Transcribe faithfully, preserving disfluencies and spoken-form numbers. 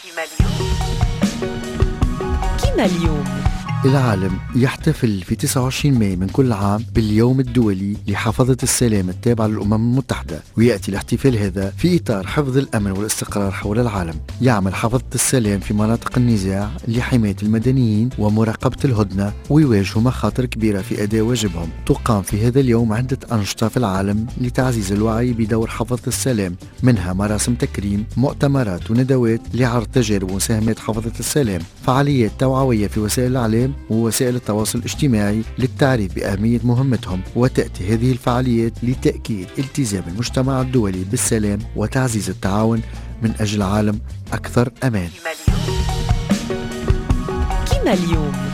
كيما اليوم. كيما اليوم العالم يحتفل في تسعة وعشرين مايو من كل عام باليوم الدولي لحفظة السلام التابع للأمم المتحدة، ويأتي الاحتفال هذا في إطار حفظ الأمن والاستقرار حول العالم. يعمل حفظة السلام في مناطق النزاع لحماية المدنيين ومراقبة الهدنة، ويواجهوا مخاطر كبيرة في أداء واجبهم. تقام في هذا اليوم عدة أنشطة في العالم لتعزيز الوعي بدور حفظة السلام، منها مراسم تكريم، مؤتمرات وندوات لعرض تجارب ومساهمات حفظة السلام، فعاليات توعوية في وسائل الإعلام ووسائل التواصل الاجتماعي للتعريف بأهمية مهمتهم. وتأتي هذه الفعاليات لتأكيد التزام المجتمع الدولي بالسلام وتعزيز التعاون من أجل عالم أكثر أمان. كيما اليوم.